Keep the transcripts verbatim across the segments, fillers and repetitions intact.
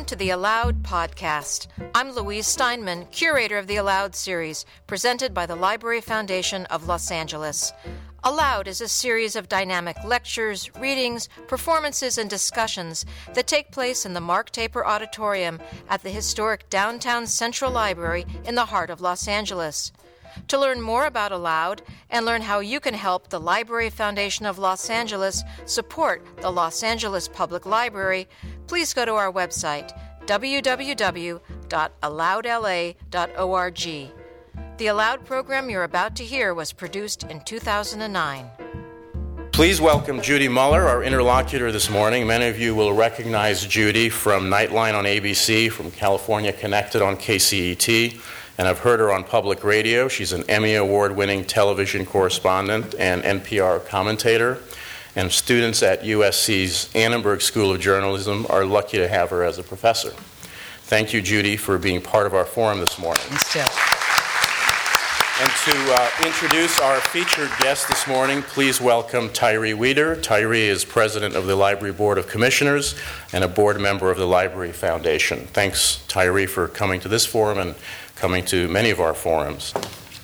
Welcome to the Allowed podcast. I'm Louise Steinman, curator of the Allowed series, presented by the Library Foundation of Los Angeles. Allowed is a series of dynamic lectures, readings, performances, and discussions that take place in the Mark Taper Auditorium at the historic downtown Central Library in the heart of Los Angeles. To learn more about Allowed and learn how you can help the Library Foundation of Los Angeles support the Los Angeles Public Library, please go to our website, w w w dot allowed l a dot org. The Allowed program you're about to hear was produced in two thousand nine. Please welcome Judy Muller, our interlocutor this morning. Many of you will recognize Judy from Nightline on A B C, from California Connected on K C E T, and I've heard her on public radio. She's an Emmy Award-winning television correspondent and N P R commentator. And students at U S C's Annenberg School of Journalism are lucky to have her as a professor. Thank you, Judy, for being part of our forum this morning. Still. And to uh, introduce our featured guest this morning, please welcome Tyree Weider. Tyree is president of the Library Board of Commissioners and a board member of the Library Foundation. Thanks, Tyree, for coming to this forum and coming to many of our forums.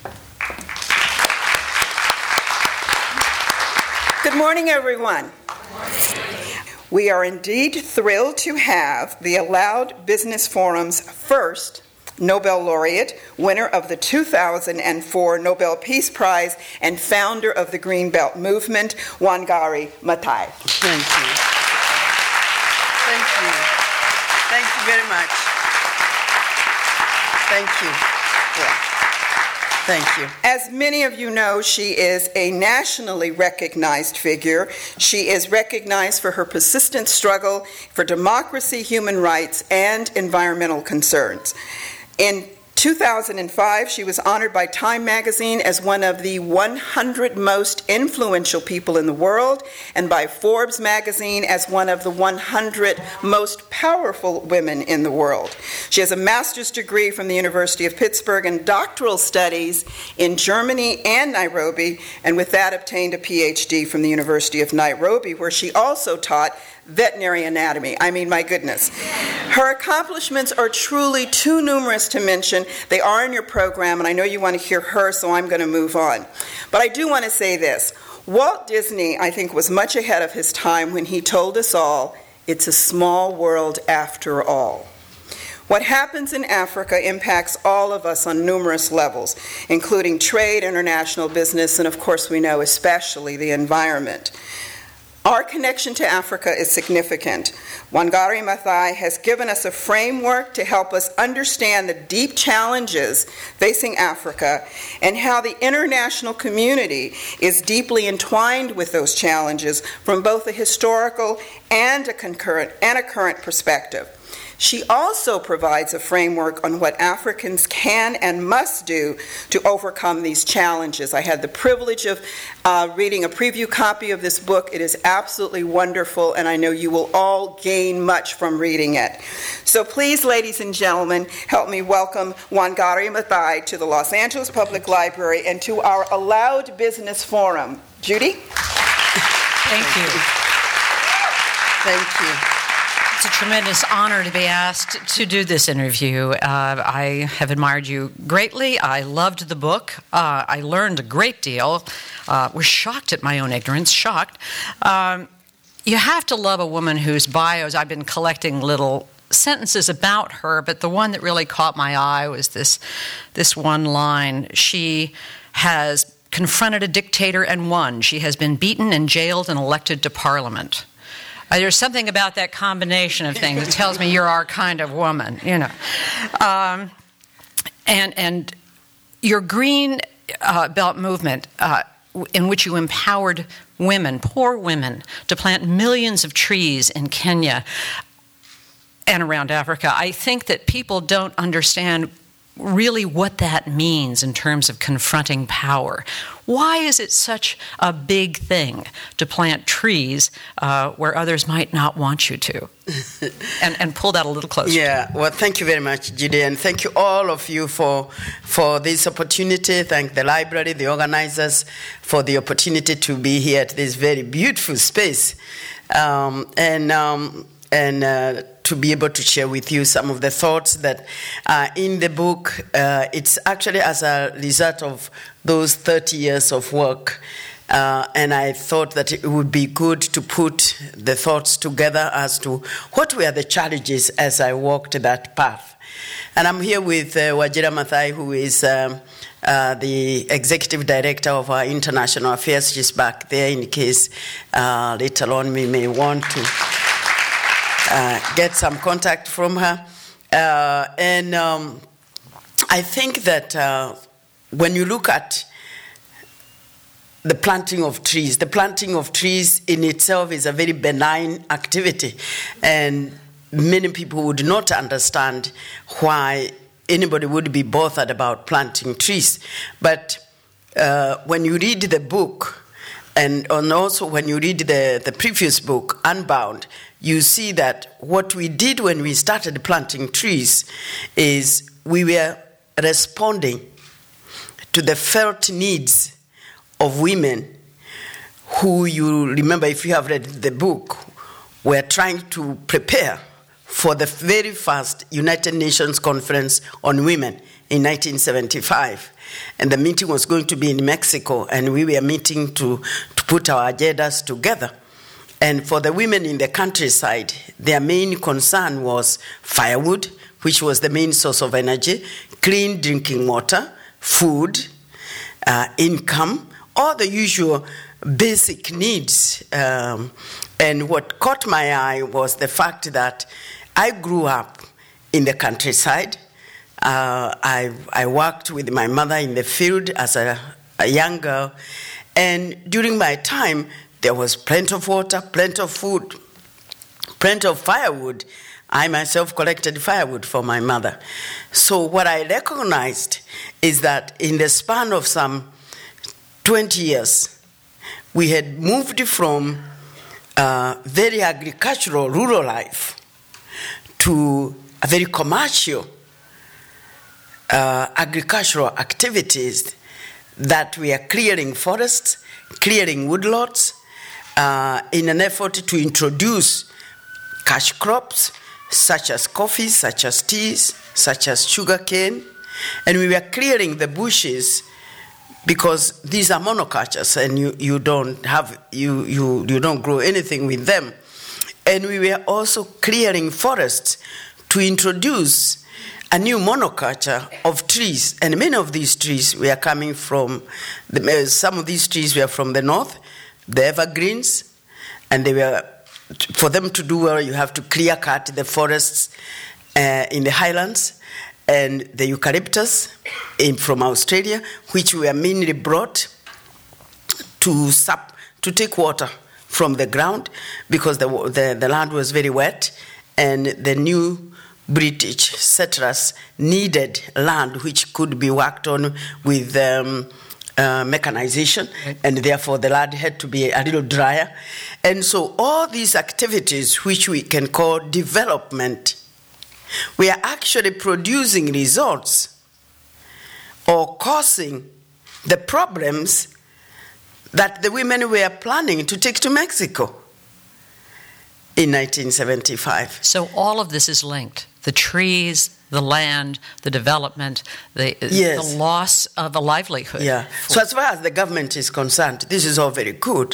Good morning, everyone. We are indeed thrilled to have the Allowed Business Forum's first Nobel laureate, winner of the two thousand four Nobel Peace Prize, and founder of the Green Belt Movement, Wangari Maathai. Thank you. Thank you. Thank you very much. Thank you. Yeah. Thank you. As many of you know, she is a nationally recognized figure. She is recognized for her persistent struggle for democracy, human rights, and environmental concerns. In two thousand five, she was honored by Time magazine as one of the one hundred most influential people in the world, and by Forbes magazine as one of the one hundred most powerful women in the world. She has a master's degree from the University of Pittsburgh and doctoral studies in Germany and Nairobi, and with that obtained a P H D from the University of Nairobi, where she also taught veterinary anatomy. I mean, my goodness. Her accomplishments are truly too numerous to mention. They are in your program, and I know you want to hear her, so I'm going to move on. But I do want to say this. Walt Disney, I think, was much ahead of his time when he told us all, it's a small world after all. What happens in Africa impacts all of us on numerous levels, including trade, international business, and of course we know especially the environment. Our connection to Africa is significant. Wangari Maathai has given us a framework to help us understand the deep challenges facing Africa and how the international community is deeply entwined with those challenges from both a historical and a concurrent and a current perspective. She also provides a framework on what Africans can and must do to overcome these challenges. I had the privilege of uh, reading a preview copy of this book. It is absolutely wonderful, and I know you will all gain much from reading it. So please, ladies and gentlemen, help me welcome Wangari Maathai to the Los Angeles Public Library and to our Allowed Business Forum. Judy? Thank you. Thank you. It's a tremendous honor to be asked to do this interview. Uh, I have admired you greatly. I loved the book. Uh, I learned a great deal. Uh, was shocked at my own ignorance, shocked. Um, you have to love a woman whose bios, I've been collecting little sentences about her, but the one that really caught my eye was this, this one line. She has confronted a dictator and won. She has been beaten and jailed and elected to Parliament. Uh, there's something about that combination of things that tells me you're our kind of woman, you know. Um, and and your Green uh, Belt movement, uh, in which you empowered women, poor women, to plant millions of trees in Kenya and around Africa, I think that people don't understand really what that means in terms of confronting power. Why is it such a big thing to plant trees uh, where others might not want you to? and, and pull that a little closer. Yeah, well, thank you very much, Judy, and thank you all of you for for this opportunity. Thank the library, the organizers, for the opportunity to be here at this very beautiful space. Um, and um, and uh, to be able to share with you some of the thoughts that are in the book. Uh, it's actually as a result of those thirty years of work. Uh, and I thought that it would be good to put the thoughts together as to what were the challenges as I walked that path. And I'm here with uh, Wajira Mathai, who is um, uh, the executive director of our international affairs. She's back there in case uh, later on we may want to uh, get some contact from her. Uh, and um, I think that uh, when you look at the planting of trees. The planting of trees in itself is a very benign activity, and many people would not understand why anybody would be bothered about planting trees. But uh, when you read the book, and, and also when you read the, the previous book, Unbound, you see that what we did when we started planting trees is we were responding to the felt needs of women who, you remember if you have read the book, were trying to prepare for the very first United Nations Conference on Women in nineteen seventy-five. And the meeting was going to be in Mexico, and we were meeting to, to put our agendas together. And for the women in the countryside, their main concern was firewood, which was the main source of energy, clean drinking water, food, uh, income, all the usual basic needs. Um, and what caught my eye was the fact that I grew up in the countryside. Uh, I, I worked with my mother in the field as a, a young girl. And during my time, there was plenty of water, plenty of food, plenty of firewood. I myself collected firewood for my mother. So what I recognized is that in the span of some twenty years, we had moved from uh, very agricultural, rural life to a very commercial uh, agricultural activities that we are clearing forests, clearing woodlots, uh, in an effort to introduce cash crops such as coffee, such as teas, such as sugarcane, and we were clearing the bushes because these are monocultures and you, you don't have you, you you don't grow anything with them. And we were also clearing forests to introduce a new monoculture of trees. And many of these trees were coming from the, some of these trees were from the north, the evergreens, and they were, for them to do well, you have to clear cut the forests uh, in the highlands. And the eucalyptus in, from Australia, which were mainly brought to sap, to take water from the ground because the, the, the land was very wet, and the new British settlers needed land which could be worked on with um, uh, mechanization, and therefore the land had to be a little drier. And so all these activities, which we can call development, we are actually producing results or causing the problems that the women were planning to take to Mexico in nineteen seventy-five. So all of this is linked. The trees, the land, the development, the, yes. the loss of a livelihood. Yeah. So as far as the government is concerned, this is all very good.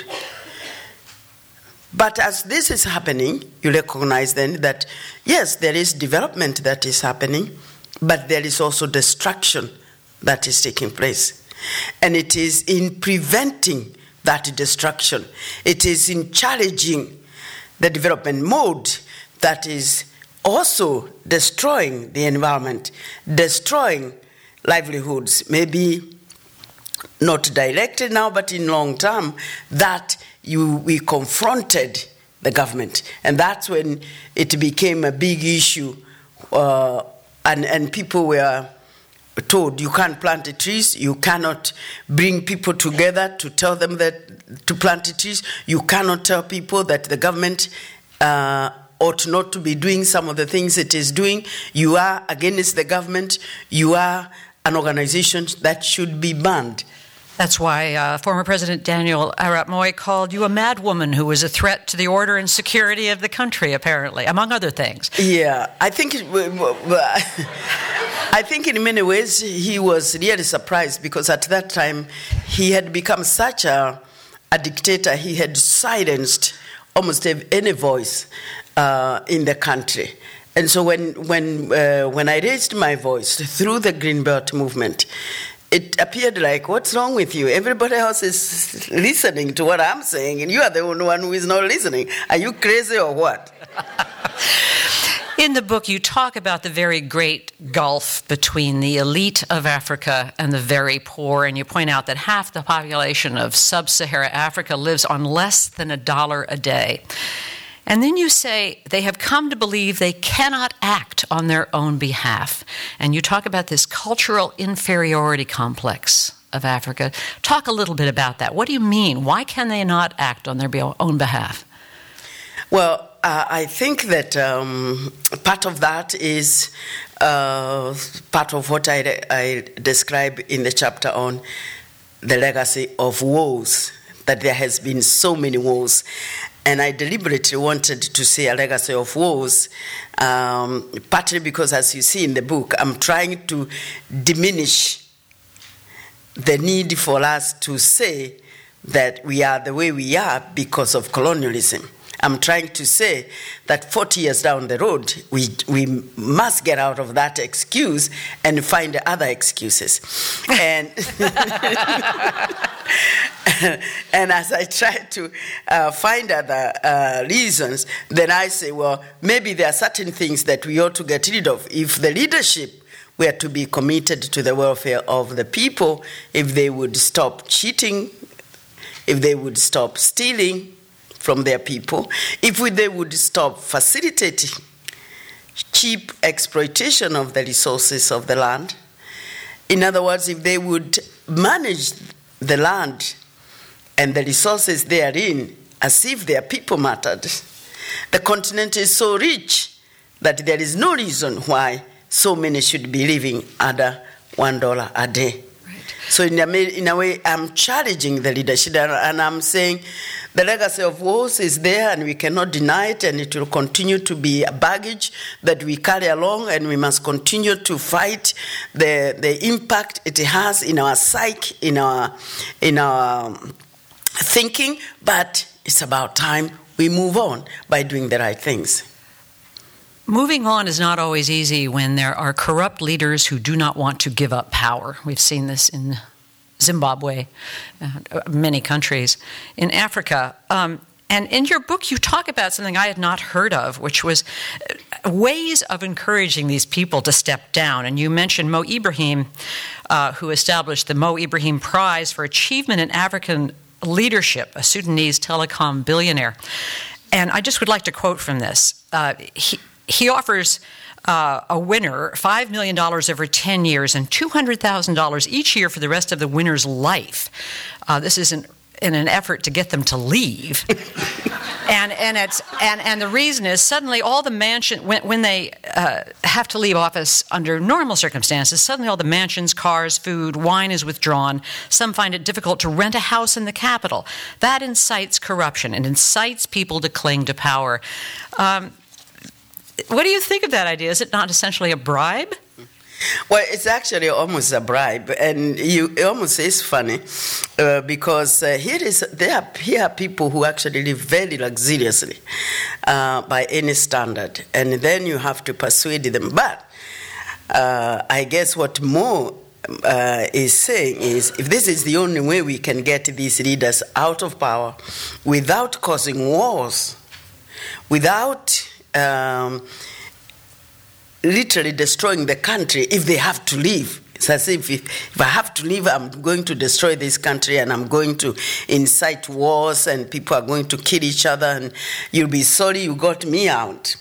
But as this is happening, you recognize then that, yes, there is development that is happening, but there is also destruction that is taking place. And it is in preventing that destruction, it is in challenging the development mode that is also destroying the environment, destroying livelihoods, maybe not directly now, but in long term, that you, we confronted the government. And that's when it became a big issue, uh, and, and people were told you can't plant the trees, you cannot bring people together to tell them that to plant the trees, you cannot tell people that the government uh, ought not to be doing some of the things it is doing, you are against the government, you are an organization that should be banned. That's why uh, former President Daniel Arap Moi called you a madwoman who was a threat to the order and security of the country, apparently, among other things. Yeah, I think, it, I think in many ways he was really surprised because at that time he had become such a, a dictator. He had silenced almost any voice uh, in the country. And so when, when, uh, when I raised my voice through the Greenbelt movement, it appeared like, what's wrong with you? Everybody else is listening to what I'm saying, and you are the only one who is not listening. Are you crazy or what? In the book, you talk about the very great gulf between the elite of Africa and the very poor, and you point out that half the population of sub-Saharan Africa lives on less than a dollar a day. And then you say they have come to believe they cannot act on their own behalf. And you talk about this cultural inferiority complex of Africa. Talk a little bit about that. What do you mean? Why can they not act on their own behalf? Well, uh, I think that um, part of that is uh, part of what I, I describe in the chapter on the legacy of wars, that there has been so many wars. And I deliberately wanted to say a legacy of wars, um, partly because, as you see in the book, I'm trying to diminish the need for us to say that we are the way we are because of colonialism. I'm trying to say that forty years down the road, we we must get out of that excuse and find other excuses. And and as I try to uh, find other uh, reasons, then I say, well, maybe there are certain things that we ought to get rid of. If the leadership were to be committed to the welfare of the people, if they would stop cheating, if they would stop stealing from their people, if we, they would stop facilitating cheap exploitation of the resources of the land. In other words, if they would manage the land and the resources therein as if their people mattered. The continent is so rich that there is no reason why so many should be living under one dollar a day. Right. So in a, in a way, I'm challenging the leadership, and I'm saying the legacy of wars is there and we cannot deny it, and it will continue to be a baggage that we carry along, and we must continue to fight the, the impact it has in our psyche, in our, in our thinking, but it's about time we move on by doing the right things. Moving on is not always easy when there are corrupt leaders who do not want to give up power. We've seen this in Zimbabwe, uh, many countries, in Africa. Um, and in your book, you talk about something I had not heard of, which was ways of encouraging these people to step down. And you mentioned Mo Ibrahim, uh, who established the Mo Ibrahim Prize for Achievement in African Leadership, a Sudanese telecom billionaire. And I just would like to quote from this. Uh, he, he offers uh, a winner five million dollars over ten years and two hundred thousand dollars each year for the rest of the winner's life. Uh, this is an, in an effort to get them to leave. and and it's and, and the reason is suddenly all the mansion, when, when they uh, have to leave office under normal circumstances, suddenly all the mansions, cars, food, wine is withdrawn. Some find it difficult to rent a house in the capital. That incites corruption and incites people to cling to power. Um, what do you think of that idea? Is it not essentially a bribe? Well, it's actually almost a bribe, and you, it almost is funny uh, because uh, here is there are, here are people who actually live very luxuriously uh, by any standard, and then you have to persuade them. But uh, I guess what Mo uh, is saying is, if this is the only way we can get these leaders out of power without causing wars, without um, literally destroying the country, if they have to leave. It's as if, if if I have to leave, I'm going to destroy this country and I'm going to incite wars and people are going to kill each other and you'll be sorry you got me out.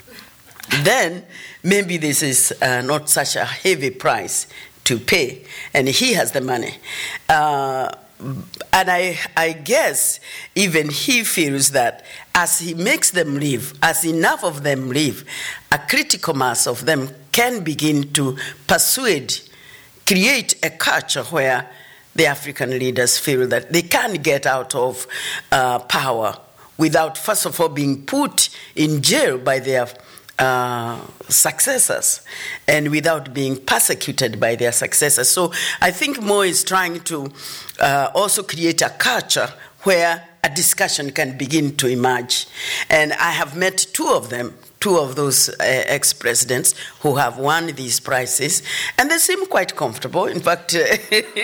Then maybe this is uh, not such a heavy price to pay, and he has the money. Uh, And I, I guess even he feels that as he makes them leave, as enough of them leave, a critical mass of them can begin to persuade, create a culture where the African leaders feel that they can't get out of uh, power without, first of all, being put in jail by their uh, successors and without being persecuted by their successors. So I think Mo is trying to uh, also create a culture where a discussion can begin to emerge. And I have met two of them, two of those uh, ex-presidents who have won these prizes, and they seem quite comfortable. In fact, uh,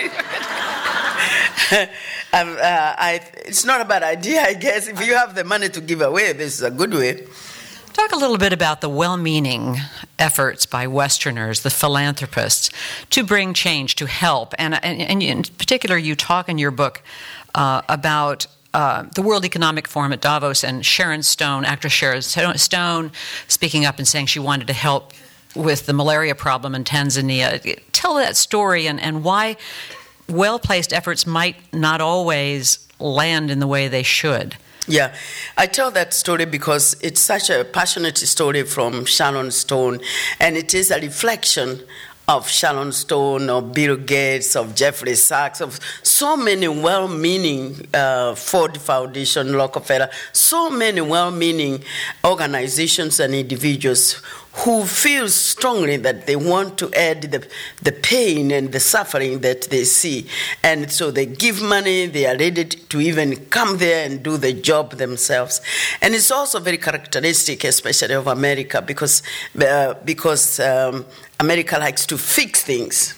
um, uh, I, it's not a bad idea, I guess. If you have the money to give away, this is a good way. Talk a little bit about the well-meaning efforts by Westerners, the philanthropists, to bring change, to help. And, and, and in particular, you talk in your book uh, about uh, the World Economic Forum at Davos and Sharon Stone, actress Sharon Stone, speaking up and saying she wanted to help with the malaria problem in Tanzania. Tell that story and, and why well-placed efforts might not always land in the way they should. Yeah, I tell that story because it's such a passionate story from Sharon Stone, and it is a reflection of Sharon Stone, of Bill Gates, of Jeffrey Sachs, of so many well-meaning uh, Ford Foundation, Rockefeller, so many well-meaning organizations and individuals who feel strongly that they want to add the, the pain and the suffering that they see. And so they give money, they are ready to even come there and do the job themselves. And it's also very characteristic, especially of America, because, uh, because um, America likes to fix things.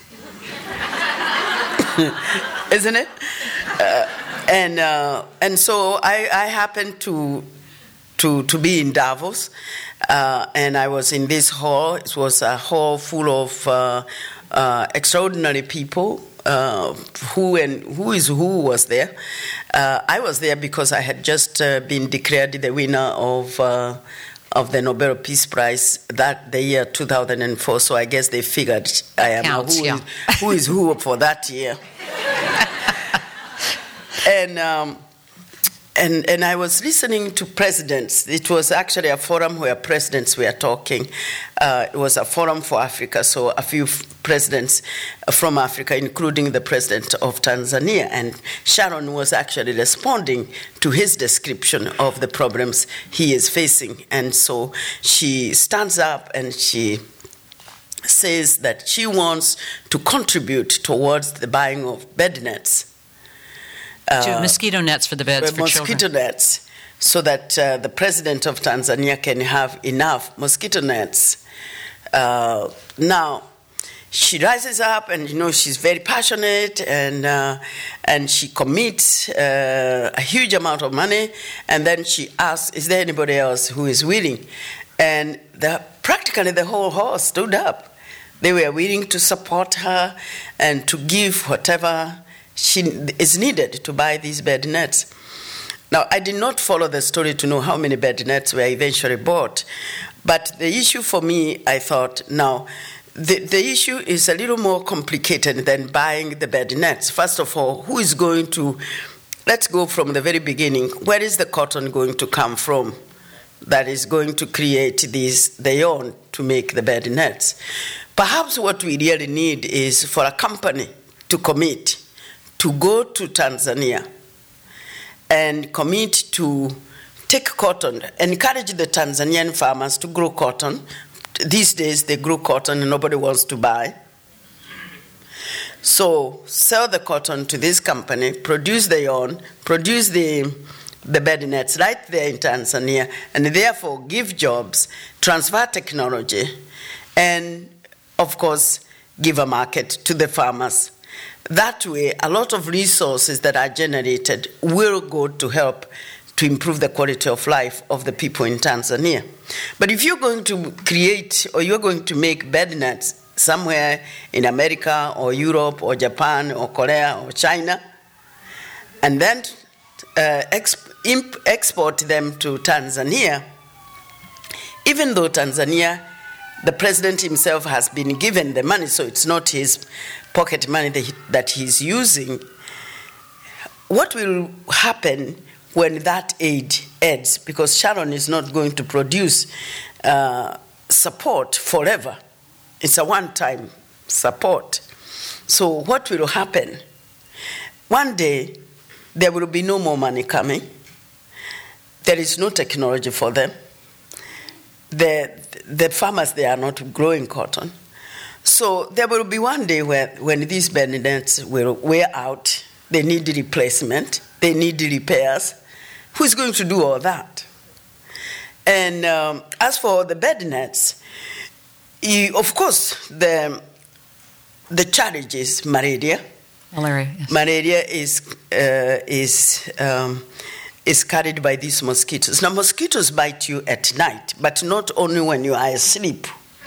Isn't it? Uh, and, uh, and so I, I happened to, to, to be in Davos. Uh, and I was in this hall. It was a hall full of uh, uh, extraordinary people. Uh, who and who is who was there? Uh, I was there because I had just uh, been declared the winner of uh, of the Nobel Peace Prize that the year two thousand four. So I guess they figured I am Counts, who, yeah. is, who is who for that year. and. Um, And, and I was listening to presidents. It was actually a forum where presidents were talking. Uh, it was a forum for Africa, so a few f- presidents from Africa, including the president of Tanzania. And Sharon was actually responding to his description of the problems he is facing. And so she stands up and she says that she wants to contribute towards the buying of bed nets. To uh, mosquito nets for the beds for mosquito children. nets, so that uh, the president of Tanzania can have enough mosquito nets. Uh, now, she rises up, and you know she's very passionate, and uh, and she commits uh, a huge amount of money, and then she asks, "Is there anybody else who is willing?" And the, practically the whole hall stood up. They were willing to support her and to give whatever she is needed to buy these bed nets. Now, I did not follow the story to know how many bed nets were eventually bought, but the issue for me, I thought, now, the, the issue is a little more complicated than buying the bed nets. First of all, who is going to, let's go from the very beginning, where is the cotton going to come from that is going to create these, the yarn to make the bed nets? Perhaps what we really need is for a company to commit to go to Tanzania and commit to take cotton, encourage the Tanzanian farmers to grow cotton. These days they grow cotton and nobody wants to buy. So sell the cotton to this company, produce the yarn, produce the, the bed nets right there in Tanzania, and therefore give jobs, transfer technology, and of course give a market to the farmers. That way, a lot of resources that are generated will go to help to improve the quality of life of the people in Tanzania. But if you're going to create or you're going to make bed nets somewhere in America or Europe or Japan or Korea or China, and then uh, exp- imp- export them to Tanzania, even though Tanzania, the president himself has been given the money, so it's not his pocket money that, he, that he's using. What will happen when that aid ends? Because Sharon is not going to produce uh, support forever. It's a one-time support. So what will happen? one day there will be no more money coming. There is no technology for them. The, the farmers, they are not growing cotton. So there will be one day where when these bed nets will wear out, they need replacement, they need repairs. Who's going to do all that? And um, as for the bed nets, you, of course, the, the challenge is malaria. Malaria, yes. Malaria is, uh, is, um, is carried by these mosquitoes. Now, mosquitoes bite you at night, but not only when you are asleep.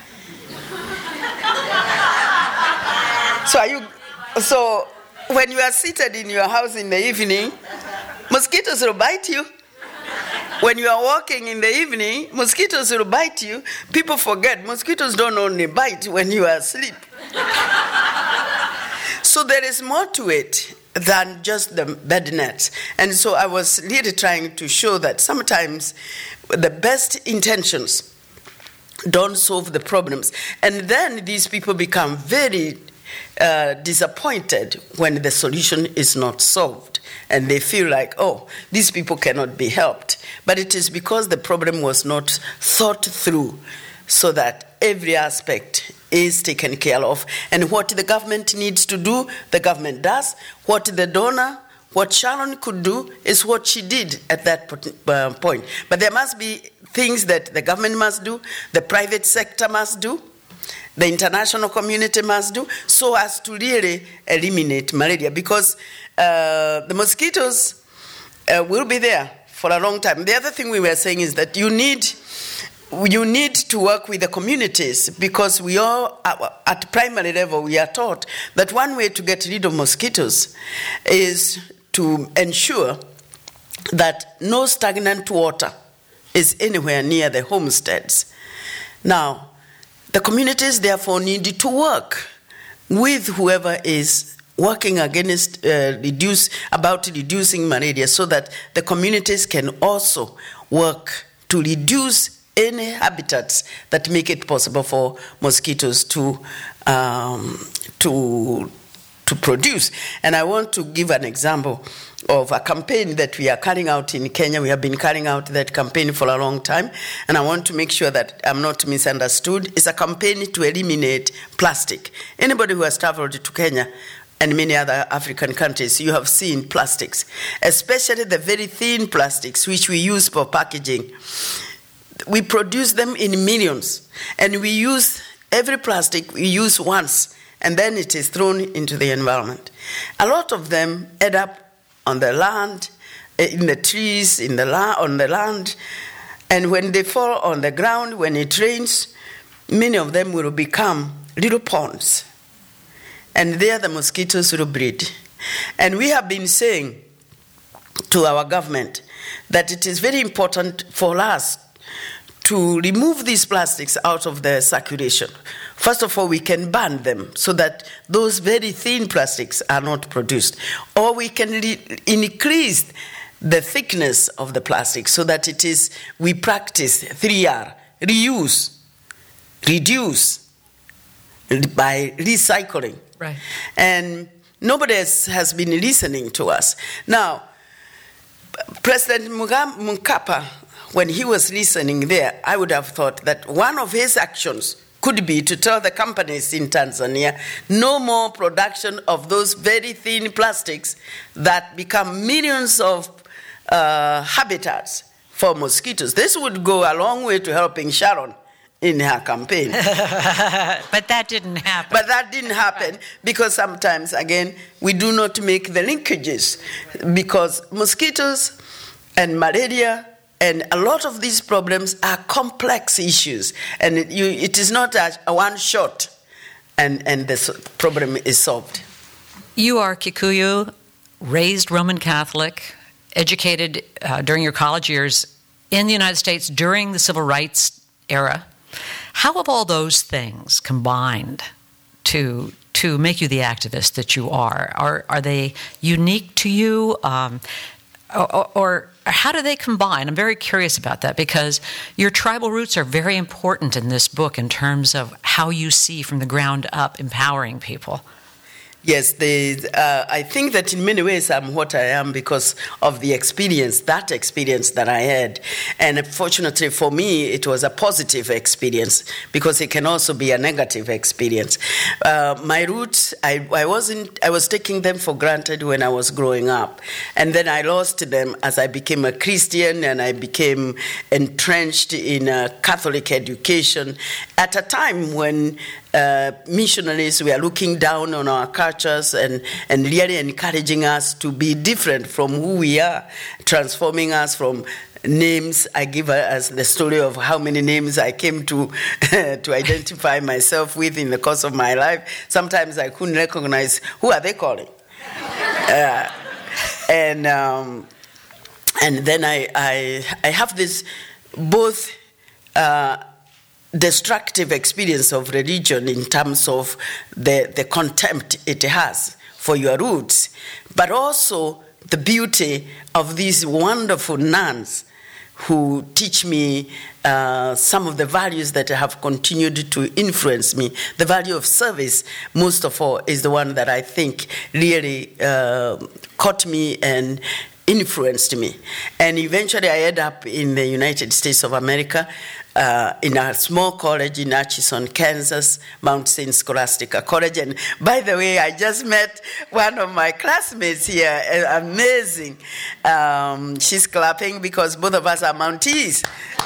So are you, so when you are seated in your house in the evening, mosquitoes will bite you. When you are walking in the evening, mosquitoes will bite you. People forget, mosquitoes don't only bite when you are asleep. So there is more to it than just the bed nets. And so I was really trying to show that sometimes the best intentions don't solve the problems. And then these people become very uh, disappointed when the solution is not solved. And they feel like, oh, these people cannot be helped. But it is because the problem was not thought through so that every aspect is taken care of. And what the government needs to do, the government does. What the donor, what Sharon could do, is what she did at that point. But there must be things that the government must do, the private sector must do, the international community must do, so as to really eliminate malaria. Because uh, the mosquitoes uh, will be there for a long time. The other thing we were saying is that you need you need to work with the communities, because we all, at primary level, we are taught that one way to get rid of mosquitoes is to ensure that no stagnant water is anywhere near the homesteads. Now, the communities therefore need to work with whoever is working against uh, reduce about reducing malaria, so that the communities can also work to reduce any habitats that make it possible for mosquitoes to um, to to produce. And I want to give an example of a campaign that we are carrying out in Kenya. We have been carrying out that campaign for a long time, and I want to make sure that I'm not misunderstood. It's a campaign to eliminate plastic. Anybody who has traveled to Kenya and many other African countries, you have seen plastics, especially the very thin plastics which we use for packaging. We produce them in millions, and we use every plastic we use once, and then it is thrown into the environment. A lot of them end up on the land, in the trees, in the la- on the land, and when they fall on the ground, when it rains, many of them will become little ponds, and there the mosquitoes will breed. And we have been saying to our government that it is very important for us to remove these plastics out of the circulation. First of all, we can burn them so that those very thin plastics are not produced. Or we can re- increase the thickness of the plastic so that it is, we practice three R, reuse, reduce, by recycling. Right. And nobody has, has been listening to us. Now, President Mkapa, when he was listening there, I would have thought that one of his actions could be to tell the companies in Tanzania no more production of those very thin plastics that become millions of uh, habitats for mosquitoes. This would go a long way to helping Sharon in her campaign. But that didn't happen. But that didn't happen because sometimes, again, we do not make the linkages, because mosquitoes and malaria and a lot of these problems are complex issues, and it, you, it is not a, a one shot and, and the problem is solved. You are Kikuyu, raised Roman Catholic, educated uh, during your college years in the United States during the Civil Rights era. How have all those things combined to to make you the activist that you are? Are are they unique to you, um, or, or how do they combine? I'm very curious about that, because your tribal roots are very important in this book in terms of how you see from the ground up empowering people. Yes, the, uh, I think that in many ways I'm what I am because of the experience, that experience that I had. And fortunately for me, it was a positive experience because it can also be a negative experience. Uh, my roots, I, I wasn't, I was taking them for granted when I was growing up. And then I lost them as I became a Christian and I became entrenched in a Catholic education at a time when Uh, missionaries were looking down on our cultures and, and really encouraging us to be different from who we are, transforming us from names. I give us the story of how many names I came to to identify myself with in the course of my life. Sometimes I couldn't recognize who are they calling. Uh, and um, and then I, I I have this both uh, destructive experience of religion in terms of the, the contempt it has for your roots, but also the beauty of these wonderful nuns who teach me uh, some of the values that have continued to influence me. The value of service, most of all, is the one that I think really uh, caught me and influenced me. And eventually I ended up in the United States of America, Uh, in a small college in Atchison, Kansas, Mount Saint Scholastica College. And by the way, I just met one of my classmates here, amazing. Um, she's clapping because both of us are Mounties.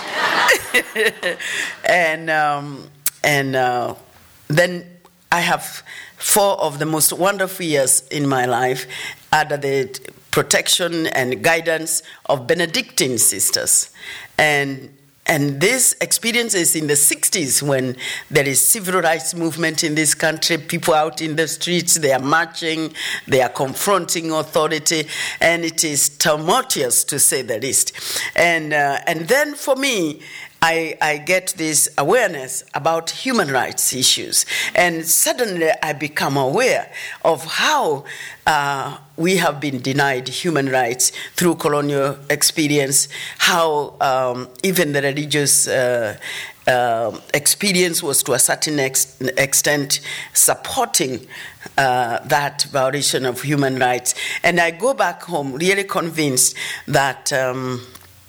and um, and uh, then I have four of the most wonderful years in my life under the protection and guidance of Benedictine sisters. And And this experience is in the sixties when there is civil rights movement in this country, people out in the streets, they are marching, they are confronting authority, and it is tumultuous to say the least. And uh, and then for me, I, I get this awareness about human rights issues. And suddenly I become aware of how uh, we have been denied human rights through colonial experience, how um, even the religious uh, uh, experience was to a certain ex- extent supporting uh, that violation of human rights. And I go back home really convinced that Um,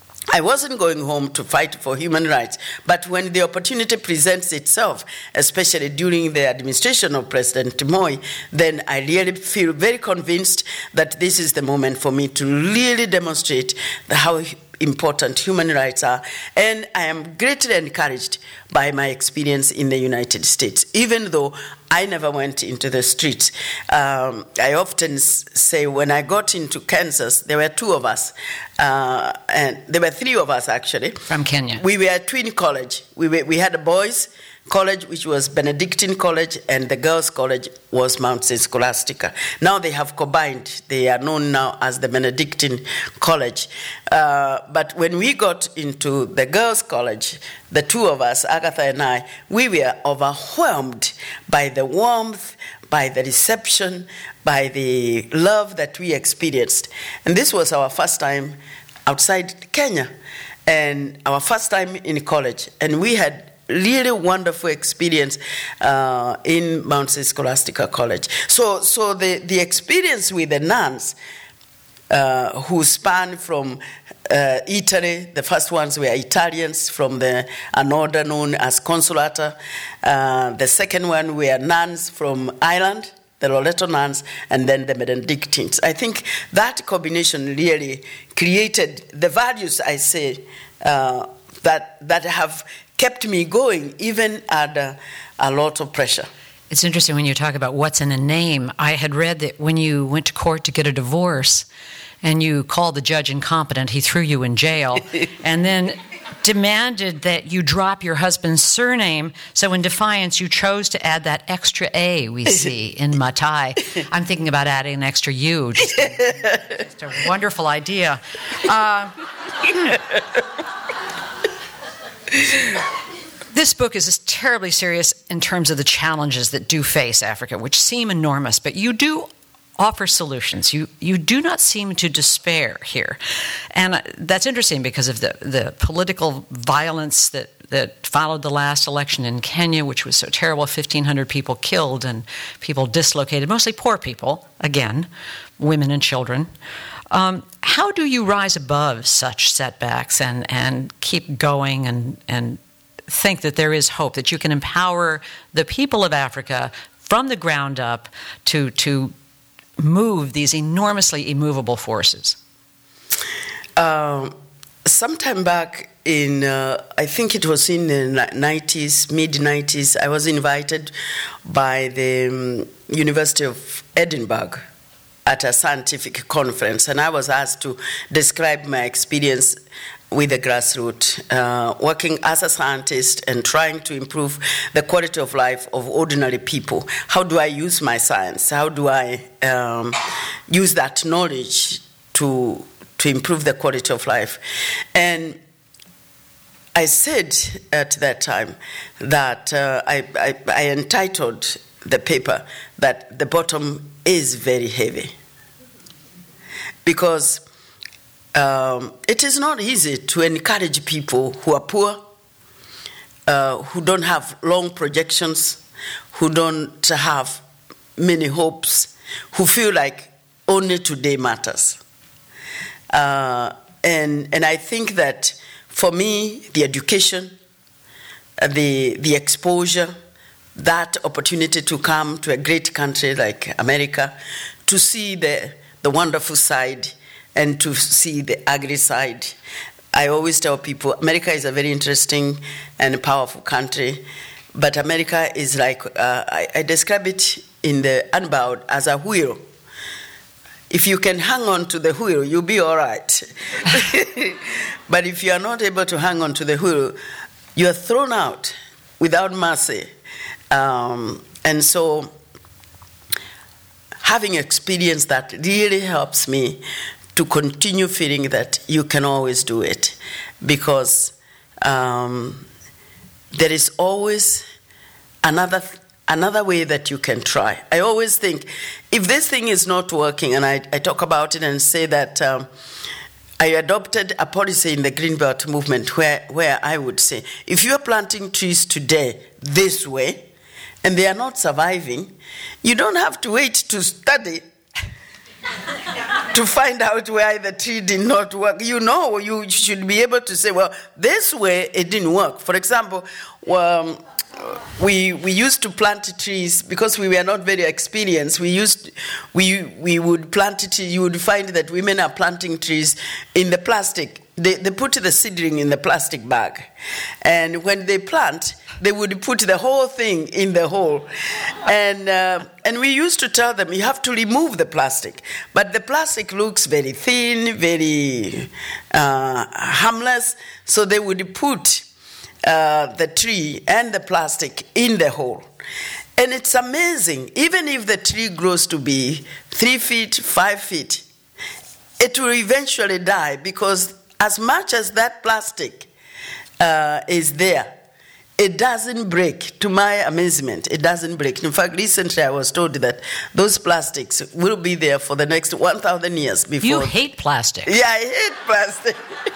I wasn't going home to fight for human rights, but when the opportunity presents itself, especially during the administration of President Moi, then I really feel very convinced that this is the moment for me to really demonstrate how important human rights are. And I am greatly encouraged by my experience in the United States, even though I never went into the streets. Um, I often s- say when I got into Kansas, there were two of us, uh, and there were three of us actually. From Kenya. We were a twin college. We were, we had a boys' college, which was Benedictine College, and the girls' college was Mount Saint Scholastica. Now they have combined. They are known now as the Benedictine College. Uh, but when we got into the girls' college, the two of us, Agatha and I, we were overwhelmed by the warmth, by the reception, by the love that we experienced. And this was our first time outside Kenya and our first time in college. And we had really wonderful experience uh, in Mount Saint Scholastica College. So, so the, the experience with the nuns uh, who span from uh, Italy, the first ones were Italians from the an order known as Consolata. Uh, the second one were nuns from Ireland, the Loreto nuns, and then the Benedictines. I think that combination really created the values, I say, uh, that that have kept me going, even under a lot of pressure. It's interesting when you talk about what's in a name. I had read that when you went to court to get a divorce and you called the judge incompetent, he threw you in jail and then demanded that you drop your husband's surname. So in defiance, you chose to add that extra A we see in Matai. I'm thinking about adding an extra U. Just a, just a wonderful idea. Uh, This book is terribly serious in terms of the challenges that do face Africa, which seem enormous, but you do offer solutions. You you do not seem to despair here. And that's interesting because of the, the political violence that that followed the last election in Kenya, which was so terrible, fifteen hundred people killed and people dislocated, mostly poor people, again, women and children. Um, how do you rise above such setbacks and, and keep going and, and think that there is hope, that you can empower the people of Africa from the ground up to, to move these enormously immovable forces? Um, sometime back in, uh, I think it was in the nineties, mid-nineties, I was invited by the um, University of Edinburgh at a scientific conference, and I was asked to describe my experience with the grassroots, uh, working as a scientist and trying to improve the quality of life of ordinary people. How do I use my science? How do I um, use that knowledge to to improve the quality of life? And I said at that time that uh, I, I, I entitled the paper that the bottom is very heavy, because um, it is not easy to encourage people who are poor, uh, who don't have long projections, who don't have many hopes, who feel like only today matters. Uh, and and I think that for me, the education, uh, the the exposure, that opportunity to come to a great country like America, to see the the wonderful side and to see the ugly side. I always tell people America is a very interesting and powerful country, but America is like, uh, I, I describe it in the Unbowed as a wheel. If you can hang on to the wheel, you'll be all right. But if you are not able to hang on to the wheel, you are thrown out without mercy. Um, and so having experienced that really helps me to continue feeling that you can always do it, because um, there is always another another way that you can try. I always think, if this thing is not working, and I, I talk about it and say that um, I adopted a policy in the Greenbelt movement where, where I would say, if you are planting trees today this way, and they are not surviving, you don't have to wait to study to find out why the tree did not work. You know, you should be able to say, well, this way it didn't work. For example, um, we we used to plant trees because we were not very experienced. We used we we would plant it. You would find that women are planting trees in the plastic. They they put the seedling in the plastic bag, and when they plant, they would put the whole thing in the hole. And uh, and we used to tell them, you have to remove the plastic. But the plastic looks very thin, very uh, harmless, so they would put uh, the tree and the plastic in the hole. And it's amazing, even if the tree grows to be three feet, five feet, it will eventually die, because as much as that plastic uh, is there, it doesn't break. To my amazement, it doesn't break. In fact, recently I was told that those plastics will be there for the next one thousand years before. You hate plastic. Yeah, I hate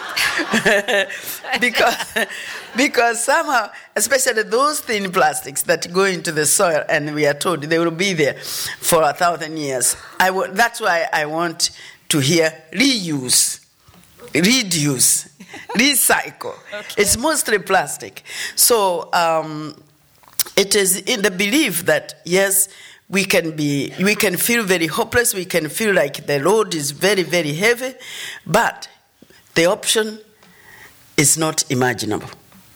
plastic. because, because somehow, especially those thin plastics that go into the soil, and we are told they will be there for a thousand years. I w- that's why I want to hear reuse. Reduce, recycle. Okay. It's mostly plastic. So um, it is in the belief that, yes, we can be, we can feel very hopeless, we can feel like the load is very, very heavy, but the option is not imaginable.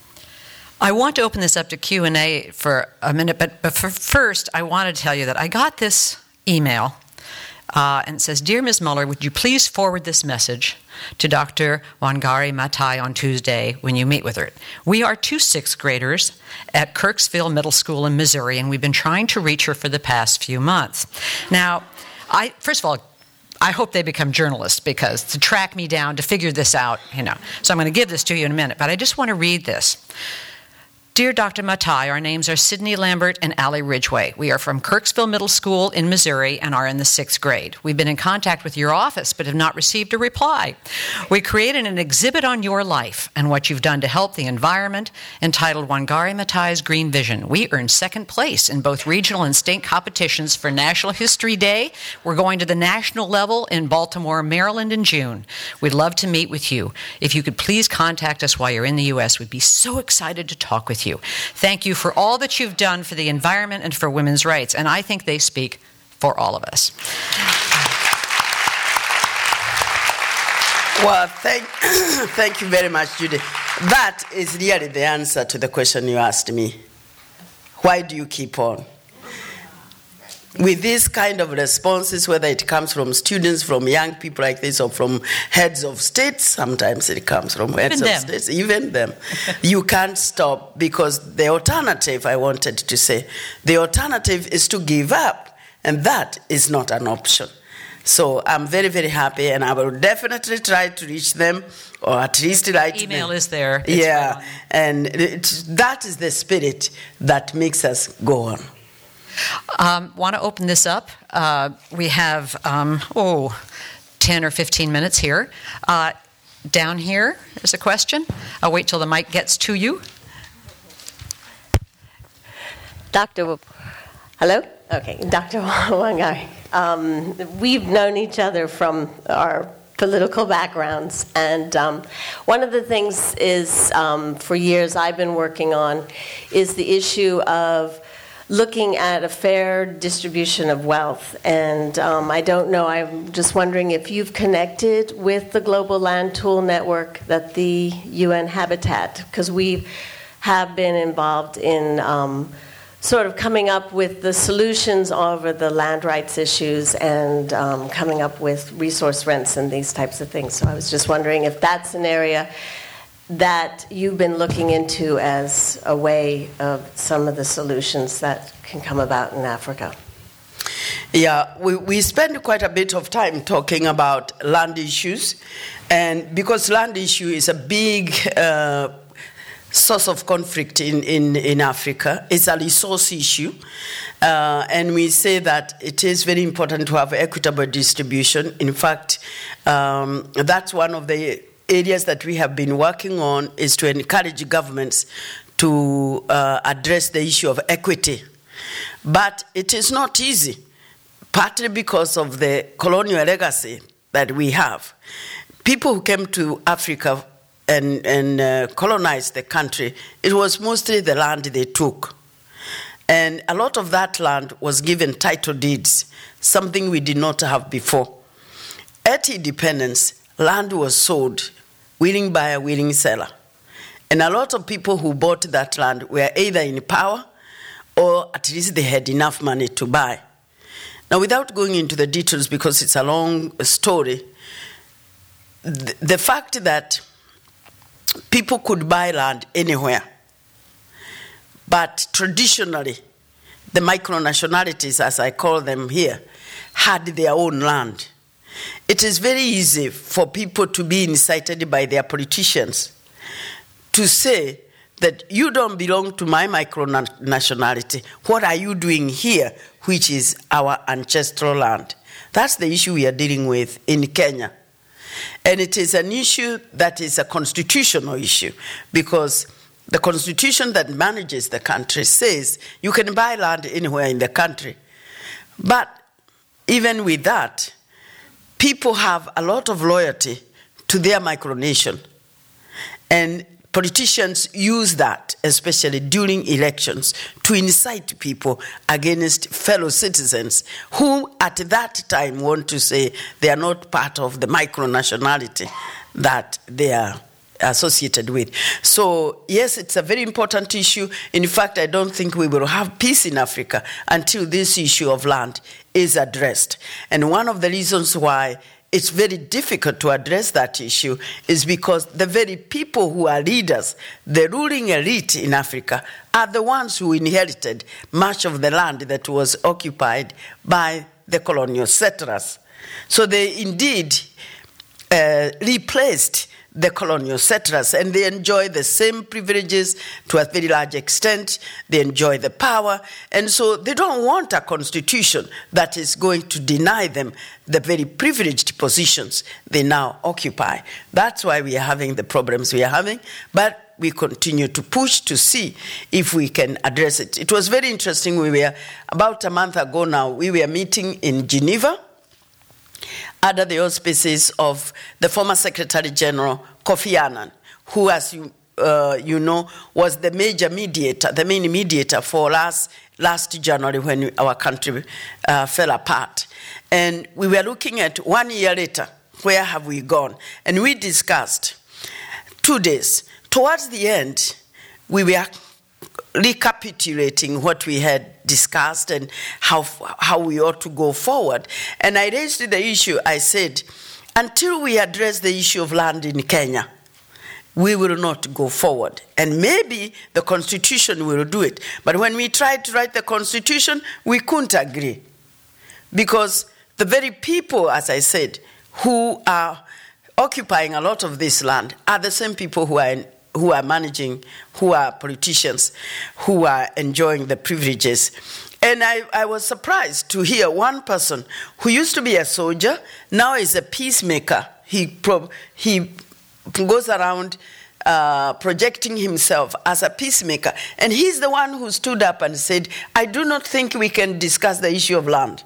I want to open this up to Q and A for a minute, but, but for first, I want to tell you that I got this email. Uh, and it says, Dear Miz Muller, would you please forward this message to Doctor Wangari Maathai on Tuesday when you meet with her? We are two sixth graders at Kirksville Middle School in Missouri, and we've been trying to reach her for the past few months. Now, I first of all, I hope they become journalists, because to track me down, to figure this out, you know. So I'm going to give this to you in a minute, but I just want to read this. Dear Doctor Matai, our names are Sydney Lambert and Allie Ridgway. We are from Kirksville Middle School in Missouri and are in the sixth grade. We've been in contact with your office but have not received a reply. We created an exhibit on your life and what you've done to help the environment entitled Wangari Maatai's Green Vision. We earned second place in both regional and state competitions for National History Day. We're going to the national level in Baltimore, Maryland in June. We'd love to meet with you. If you could please contact us while you're in the U S, we'd be so excited to talk with you. Thank you for all that you've done for the environment and for women's rights, and I think they speak for all of us. Well, thank, thank you very much, Judy. That is really the answer to the question you asked me. Why do you keep on? With these kind of responses, whether it comes from students, from young people like this, or from heads of states, sometimes it comes from heads even of them. states, even them, you can't stop, because the alternative, I wanted to say, the alternative is to give up, and that is not an option. So I'm very, very happy, and I will definitely try to reach them, or at least write to them. Email is there. It's yeah, right and it, that is the spirit that makes us go on. Um, want to open this up? Uh, we have, um, oh, ten or fifteen minutes here. Uh, down here is a question. I'll wait till the mic gets to you. Doctor Hello? Okay, Doctor Wangari. Um, we've known each other from our political backgrounds, and um, one of the things is, um, for years I've been working on, is the issue of looking at a fair distribution of wealth. And um, I don't know, I'm just wondering if you've connected with the Global Land Tool Network that the U N Habitat, because we have been involved in um, sort of coming up with the solutions over the land rights issues and um, coming up with resource rents and these types of things. So I was just wondering if that's an area that you've been looking into as a way of some of the solutions that can come about in Africa. Yeah, we, we spend quite a bit of time talking about land issues, and because land issue is a big uh, source of conflict in, in, in Africa, it's a resource issue, uh, and we say that it is very important to have equitable distribution. In fact, um, that's one of the areas that we have been working on, is to encourage governments to uh, address the issue of equity. But it is not easy, partly because of the colonial legacy that we have. People who came to Africa and, and uh, colonized the country, it was mostly the land they took. And a lot of that land was given title deeds, something we did not have before. At independence, land was sold, willing buyer, willing seller. And a lot of people who bought that land were either in power or at least they had enough money to buy. Now, without going into the details because it's a long story, the, the fact that people could buy land anywhere, but traditionally, the micronationalities, as I call them here, had their own land. It is very easy for people to be incited by their politicians to say that you don't belong to my micronationality. What are you doing here, which is our ancestral land? That's the issue we are dealing with in Kenya. And it is an issue that is a constitutional issue, because the constitution that manages the country says you can buy land anywhere in the country. But even with that, people have a lot of loyalty to their micronation. And politicians use that, especially during elections, to incite people against fellow citizens who at that time want to say they are not part of the micronationality that they are associated with. So, yes, it's a very important issue. In fact, I don't think we will have peace in Africa until this issue of land is addressed. And one of the reasons why it's very difficult to address that issue is because the very people who are leaders, the ruling elite in Africa, are the ones who inherited much of the land that was occupied by the colonial settlers. So they indeed uh, replaced the colonial settlers, and they enjoy the same privileges to a very large extent. They enjoy the power, and so they don't want a constitution that is going to deny them the very privileged positions they now occupy. That's why we are having the problems we are having, but we continue to push to see if we can address it. It was very interesting. We were, about a month ago now, we were meeting in Geneva under the auspices of the former Secretary General Kofi Annan, who, as you, uh, you know, was the major mediator, the main mediator for us last January when our country uh, fell apart. And we were looking at one year later, where have we gone? And we discussed two days. Towards the end, we were recapitulating what we had discussed and how how we ought to go forward. And I raised the issue, I said, until we address the issue of land in Kenya, we will not go forward. And maybe the Constitution will do it. But when we tried to write the Constitution, we couldn't agree. Because the very people, as I said, who are occupying a lot of this land are the same people who are in, who are managing, who are politicians, who are enjoying the privileges. And I, I was surprised to hear one person who used to be a soldier, now is a peacemaker. He, pro, he goes around uh, projecting himself as a peacemaker. And he's the one who stood up and said, I do not think we can discuss the issue of land.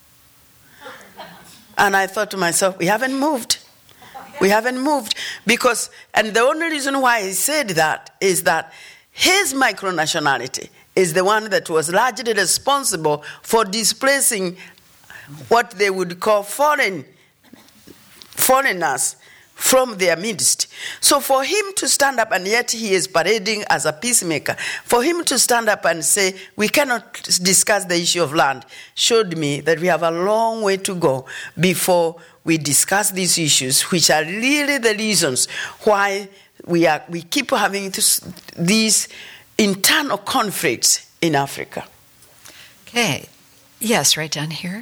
And I thought to myself, we haven't moved. We haven't moved because, and the only reason why he said that is that his micronationality is the one that was largely responsible for displacing what they would call foreign foreigners from their midst. So for him to stand up, and yet he is parading as a peacemaker, for him to stand up and say, we cannot discuss the issue of land, showed me that we have a long way to go before we discuss these issues, which are really the reasons why we are we keep having this, these internal conflicts in Africa. Okay. Yes, right down here.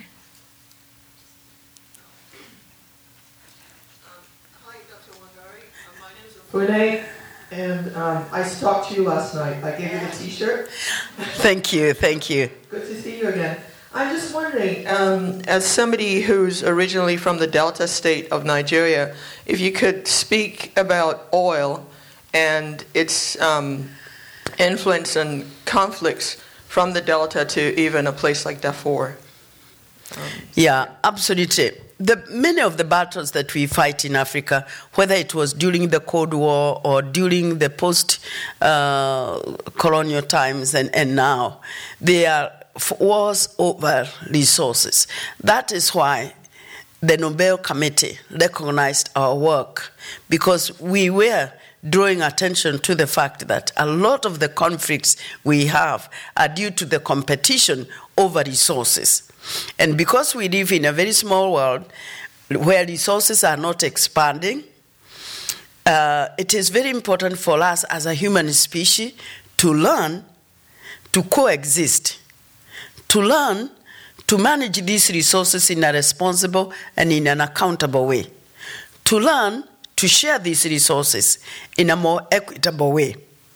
Hi, Doctor Wangari. Uh, my name is Renee, and um, I talked to you last night. I gave you the T-shirt. Thank you, thank you. Good to see you again. I'm just wondering, um, as somebody who's originally from the Delta state of Nigeria, if you could speak about oil and its um, influence and conflicts from the Delta to even a place like Darfur. Um, yeah, absolutely. The, many of the battles that we fight in Africa, whether it was during the Cold War or during the post-colonial uh, times and, and now, they are wars over resources. That is why the Nobel Committee recognized our work, because we were drawing attention to the fact that a lot of the conflicts we have are due to the competition over resources. And because we live in a very small world where resources are not expanding, uh, it is very important for us as a human species to learn to coexist, to learn to manage these resources in a responsible and in an accountable way, to learn to share these resources in a more equitable way.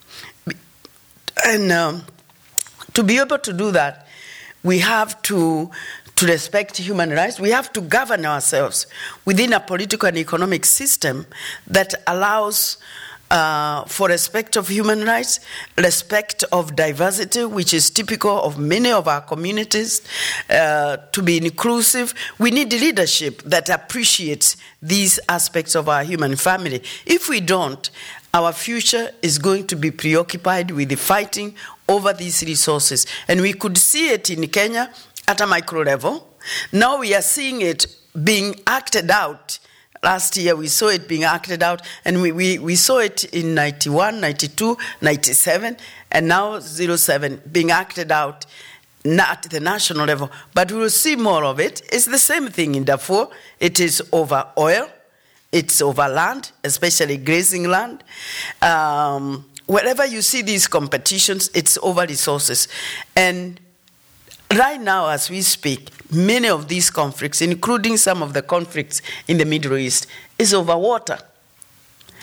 And um, to be able to do that, we have to, to respect human rights. We have to govern ourselves within a political and economic system that allows Uh, for respect of human rights, respect of diversity, which is typical of many of our communities, uh, to be inclusive. We need leadership that appreciates these aspects of our human family. If we don't, our future is going to be preoccupied with the fighting over these resources. And we could see it in Kenya at a micro level. Now we are seeing it being acted out. Last year we saw it being acted out, and we, we, we saw it in ninety-one, ninety-two, ninety-seven, and now oh seven being acted out not at the national level. But we will see more of it. It's the same thing in Darfur. It is over oil. It's over land, especially grazing land. Um, wherever you see these competitions, it's over resources. And right now, as we speak, many of these conflicts, including some of the conflicts in the Middle East, is over water.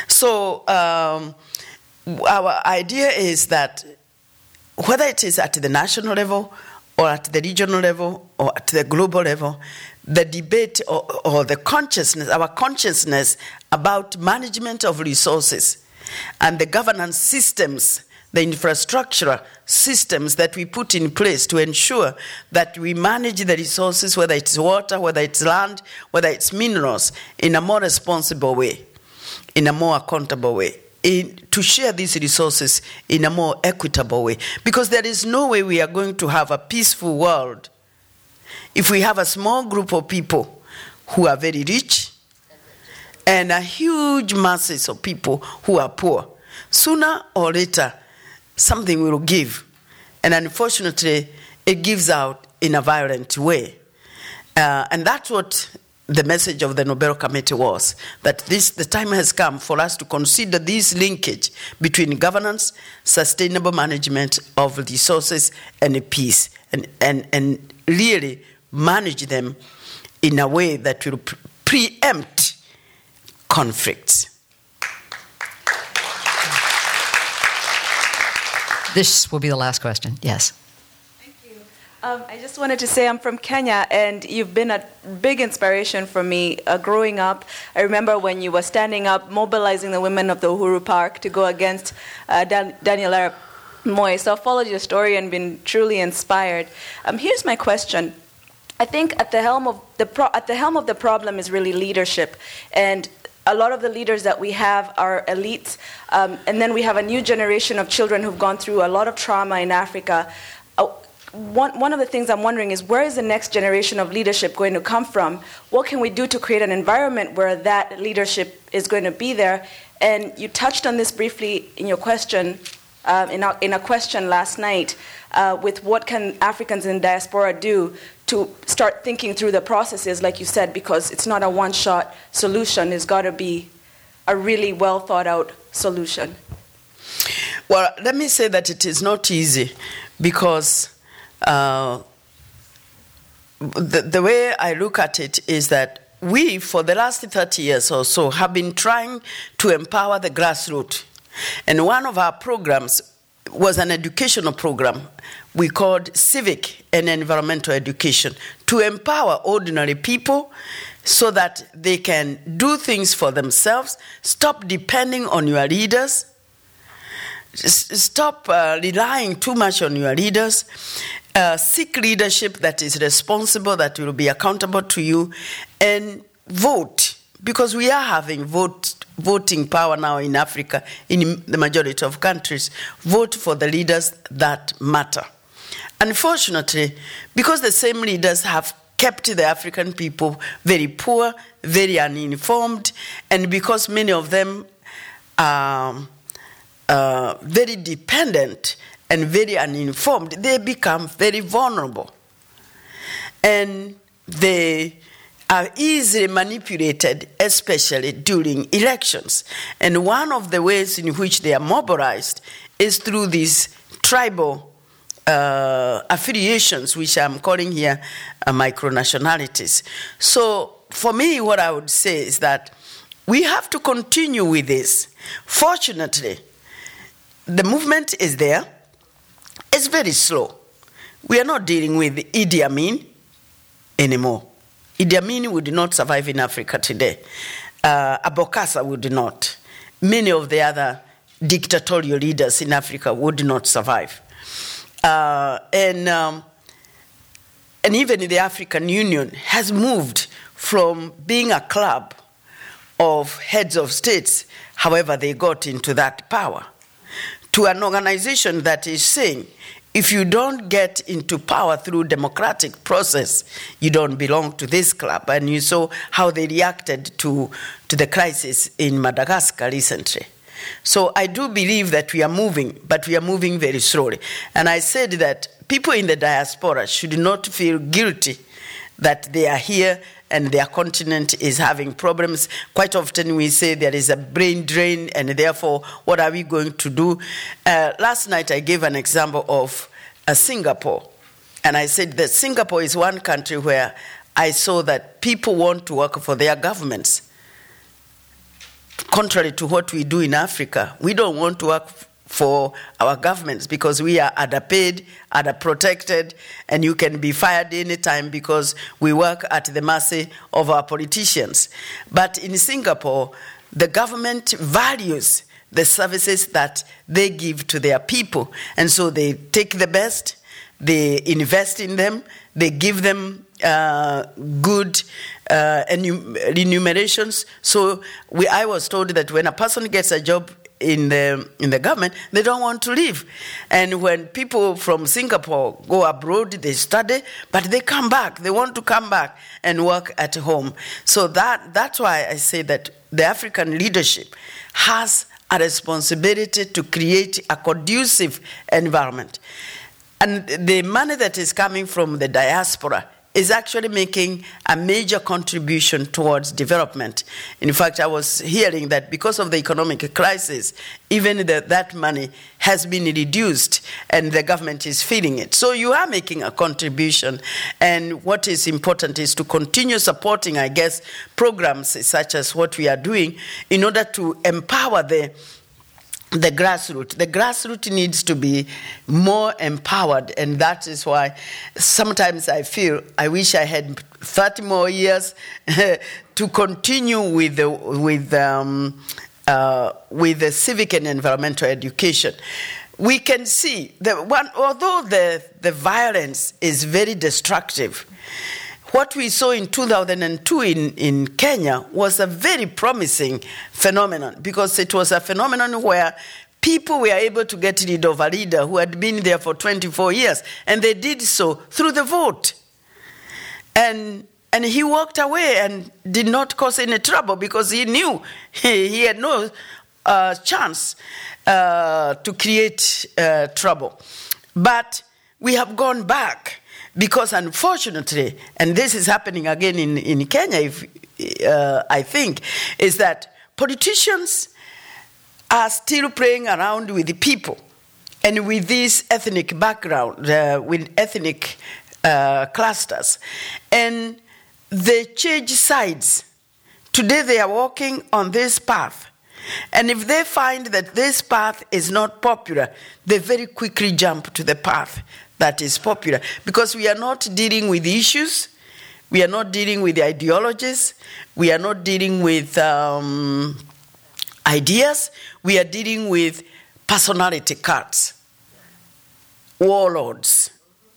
So um, our idea is that whether it is at the national level or at the regional level or at the global level, the debate or, or the consciousness, our consciousness about management of resources and the governance systems, the infrastructure systems that we put in place to ensure that we manage the resources, whether it's water, whether it's land, whether it's minerals, in a more responsible way, in a more accountable way, in, to share these resources in a more equitable way. Because there is no way we are going to have a peaceful world if we have a small group of people who are very rich and a huge masses of people who are poor. Sooner or later, something will give. And unfortunately, it gives out in a violent way. Uh, and that's what the message of the Nobel Committee was, that this the time has come for us to consider this linkage between governance, sustainable management of resources, and peace, and, and, and really manage them in a way that will pre- preempt conflicts. This will be the last question. Yes. Thank you. Um, I just wanted to say I'm from Kenya, and you've been a big inspiration for me uh, growing up. I remember when you were standing up, mobilizing the women of the Uhuru Park to go against uh, Dan- Daniel Arap Moi. So I've followed your story and been truly inspired. Um, here's my question. I think at the helm of the pro- at the helm of the problem is really leadership, and a lot of the leaders that we have are elites, um, and then we have a new generation of children who've gone through a lot of trauma in Africa. Uh, one, one of the things I'm wondering is, where is the next generation of leadership going to come from? What can we do to create an environment where that leadership is going to be there? And you touched on this briefly in your question, uh, in, a, in a question last night, uh, with what can Africans in diaspora do to start thinking through the processes, like you said, because it's not a one-shot solution. It's got to be a really well-thought-out solution. Well, let me say that it is not easy, because uh, the, the way I look at it is that we, for the last thirty years or so, have been trying to empower the grassroots. And one of our programs was an educational program we called Civic and Environmental Education, to empower ordinary people so that they can do things for themselves, stop depending on your leaders, s- stop uh, relying too much on your leaders, uh, seek leadership that is responsible, that will be accountable to you, and vote. Because we are having vote, voting power now in Africa, in the majority of countries. Vote for the leaders that matter. Unfortunately, because the same leaders have kept the African people very poor, very uninformed, and because many of them are uh, very dependent and very uninformed, they become very vulnerable. And they are easily manipulated, especially during elections. And one of the ways in which they are mobilized is through these tribal uh, affiliations, which I'm calling here uh, micronationalities. So for me, what I would say is that we have to continue with this. Fortunately, the movement is there. It's very slow. We are not dealing with Idi Amin anymore. Idi Amin would not survive in Africa today. Uh, Abokasa would not. Many of the other dictatorial leaders in Africa would not survive. Uh, and, um, and even the African Union has moved from being a club of heads of states, however they got into that power, to an organization that is saying, if you don't get into power through democratic process, you don't belong to this club. And you saw how they reacted to, to the crisis in Madagascar recently. So I do believe that we are moving, but we are moving very slowly. And I said that people in the diaspora should not feel guilty that they are here and their continent is having problems. Quite often we say there is a brain drain, and therefore, what are we going to do? Uh, last night I gave an example of uh, Singapore. And I said that Singapore is one country where I saw that people want to work for their governments. contrary to what we do in Africa, we don't want to work for our governments because we are underpaid, underprotected, and you can be fired anytime because we work at the mercy of our politicians. But in Singapore, the government values the services that they give to their people, and so they take the best, they invest in them, they give them uh, good uh, remunerations. So we, I was told that when a person gets a job in the in the government, they don't want to leave. And when people from Singapore go abroad, they study, but they come back. They want to come back and work at home. So that that's why I say that the African leadership has a responsibility to create a conducive environment. And the money that is coming from the diaspora is actually making a major contribution towards development. In fact, I was hearing that because of the economic crisis, even the, that money has been reduced and the government is feeding it. So you are making a contribution. And what is important is to continue supporting, I guess, programs such as what we are doing in order to empower the The grassroots. The grassroots needs to be more empowered, and that is why sometimes I feel I wish I had thirty more years to continue with the, with um, uh, with the civic and environmental education. We can see that one, although the the violence is very destructive, what we saw in two thousand two in, in Kenya was a very promising phenomenon, because it was a phenomenon where people were able to get rid of a leader who had been there for twenty-four years, and they did so through the vote. And and he walked away and did not cause any trouble because he knew he, he had no uh, chance uh, to create uh, trouble. But we have gone back. Because unfortunately, and this is happening again in, in Kenya, if, uh, I think, is that politicians are still playing around with the people and with this ethnic background, uh, with ethnic uh, clusters. And they change sides. Today they are walking on this path. And if they find that this path is not popular, they very quickly jump to the path that is popular, because we are not dealing with issues, we are not dealing with ideologies, we are not dealing with um, ideas, we are dealing with personality cults, warlords.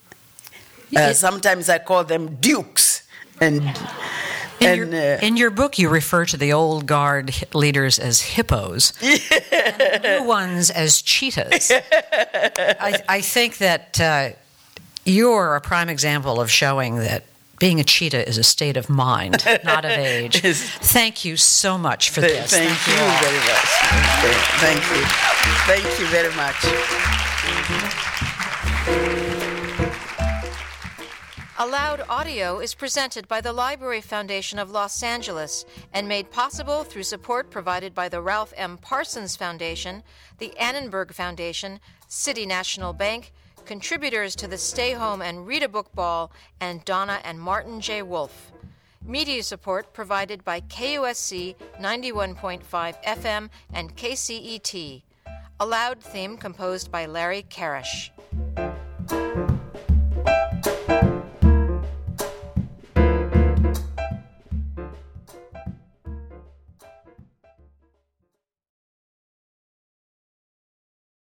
Uh, sometimes I call them dukes. And in, and, your, uh, in your book, you refer to the old guard leaders as hippos, and the new ones as cheetahs. I, I think that uh, you're a prime example of showing that being a cheetah is a state of mind, not of age. Thank you so much for th- this. Thank, thank you, you very much. Thank you. Thank you very much. Allowed Audio is presented by the Library Foundation of Los Angeles and made possible through support provided by the Ralph M. Parsons Foundation, the Annenberg Foundation, City National Bank, contributors to the Stay Home and Read a Book Ball, and Donna and Martin J. Wolfe. Media support provided by K U S C ninety-one point five F M and K C E T. Allowed theme composed by Larry Karish.